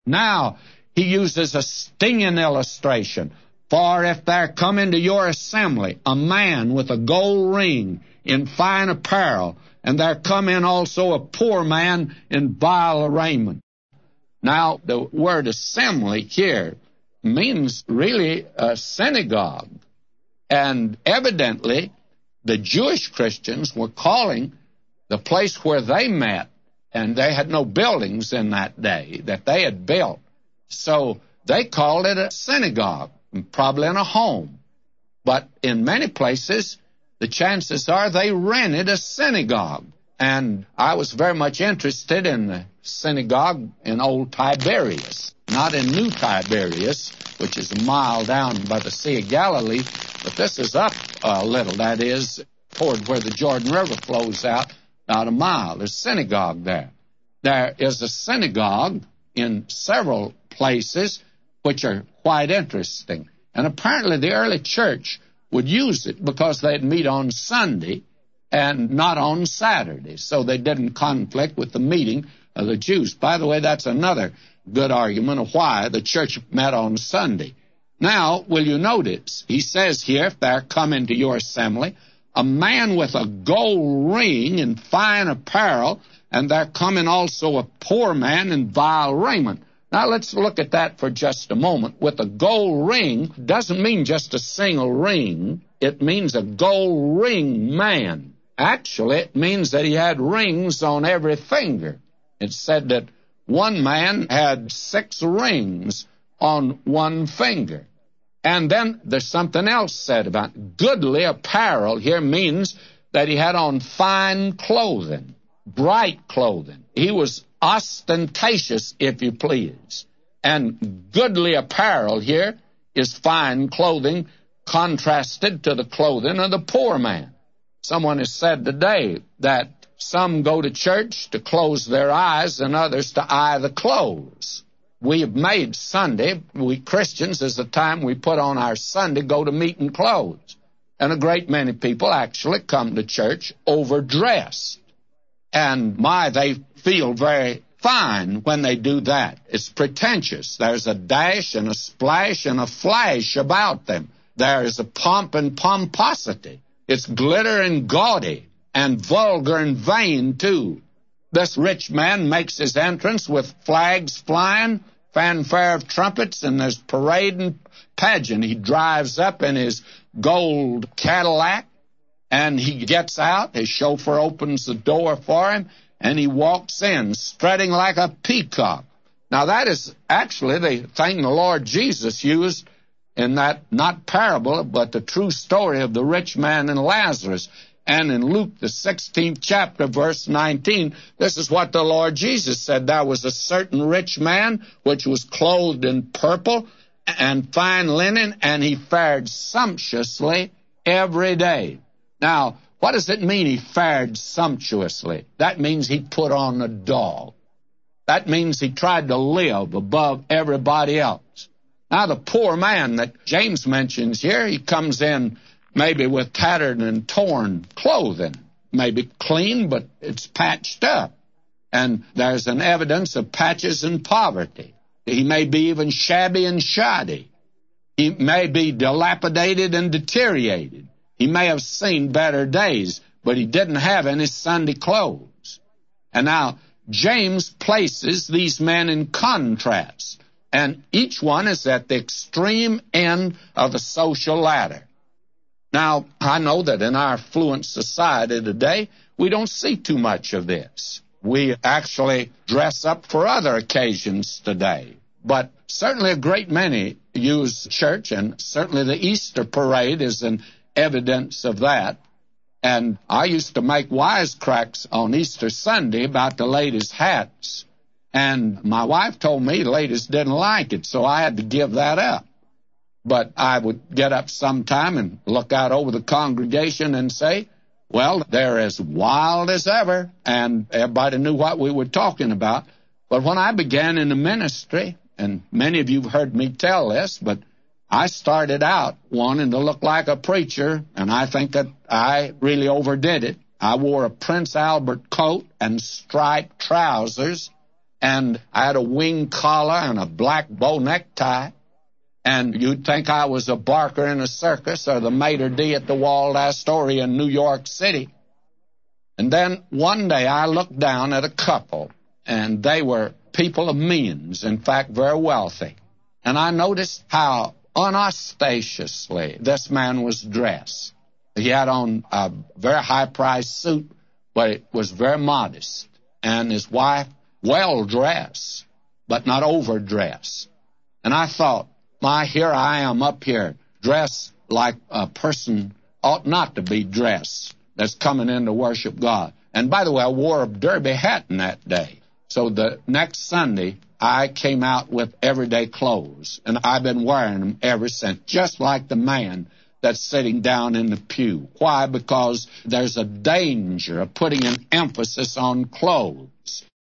Now, he uses a stinging illustration. For if there come into your assembly a man with a gold ring in fine apparel, and there come in also a poor man in vile raiment. Now, the word assembly here means really a synagogue. And evidently, the Jewish Christians were calling the place where they met, and they had no buildings in that day that they had built. So they called it a synagogue, probably in a home. But in many places, the chances are they rented a synagogue. And I was very much interested in the synagogue in Old Tiberias, not in New Tiberias, which is a mile down by the Sea of Galilee, but this is up a little, that is, toward where the Jordan River flows out, about a mile. There's a synagogue there. There is a synagogue in several places which are quite interesting. And apparently the early church would use it because they'd meet on Sunday and not on Saturday, so they didn't conflict with the meeting of the Jews. By the way, that's another good argument of why the church met on Sunday. Now, will you notice, he says here, if there come into your assembly a man with a gold ring in fine apparel, and there come in also a poor man in vile raiment. Now, let's look at that for just a moment. With a gold ring doesn't mean just a single ring. It means a gold ring man. Actually, it means that he had rings on every finger. It said that one man had 6 rings on one finger. And then there's something else said about it. Goodly apparel here means that he had on fine clothing, bright clothing. He was ostentatious, if you please. And goodly apparel here is fine clothing contrasted to the clothing of the poor man. Someone has said today that some go to church to close their eyes and others to eye the clothes. We have made Sunday, we Christians, as the time we put on our Sunday go to meeting clothes. And a great many people actually come to church overdressed. And they feel very fine when they do that. It's pretentious. There's a dash and a splash and a flash about them. There is a pomp and pomposity. It's glitter and gaudy and vulgar and vain, too. This rich man makes his entrance with flags flying, fanfare of trumpets, and there's parade and pageant. He drives up in his gold Cadillac, and he gets out. His chauffeur opens the door for him, and he walks in, strutting like a peacock. Now, that is actually the thing the Lord Jesus used in that, not parable, but the true story of the rich man and Lazarus. And in Luke, the 16th chapter, verse 19, this is what the Lord Jesus said. There was a certain rich man which was clothed in purple and fine linen, and he fared sumptuously every day. Now, what does it mean he fared sumptuously? That means he put on a dog. That means he tried to live above everybody else. Now, the poor man that James mentions here, he comes in maybe with tattered and torn clothing, maybe clean, but it's patched up. And there's an evidence of patches and poverty. He may be even shabby and shoddy. He may be dilapidated and deteriorated. He may have seen better days, but he didn't have any Sunday clothes. And now, James places these men in contrast, and each one is at the extreme end of the social ladder. Now, I know that in our affluent society today, we don't see too much of this. We actually dress up for other occasions today. But certainly a great many use church, and certainly the Easter parade is an evidence of that. And I used to make wisecracks on Easter Sunday about the ladies' hats. And my wife told me the ladies didn't like it, so I had to give that up. But I would get up sometime and look out over the congregation and say, well, they're as wild as ever, and everybody knew what we were talking about. But when I began in the ministry, and many of you have heard me tell this, but I started out wanting to look like a preacher, and I think that I really overdid it. I wore a Prince Albert coat and striped trousers, and I had a wing collar and a black bow necktie, and you'd think I was a barker in a circus or the maitre d' at the Waldorf Astoria in New York City. And then one day I looked down at a couple, and they were people of means, in fact, very wealthy. And I noticed how unostentatiously this man was dressed. He had on a very high-priced suit, but it was very modest. And his wife, well-dressed, but not overdressed. And I thought, here I am up here, dressed like a person ought not to be dressed that's coming in to worship God. And by the way, I wore a derby hat in that day. So the next Sunday, I came out with everyday clothes, and I've been wearing them ever since, just like the man that's sitting down in the pew. Why? Because there's a danger of putting an emphasis on clothes.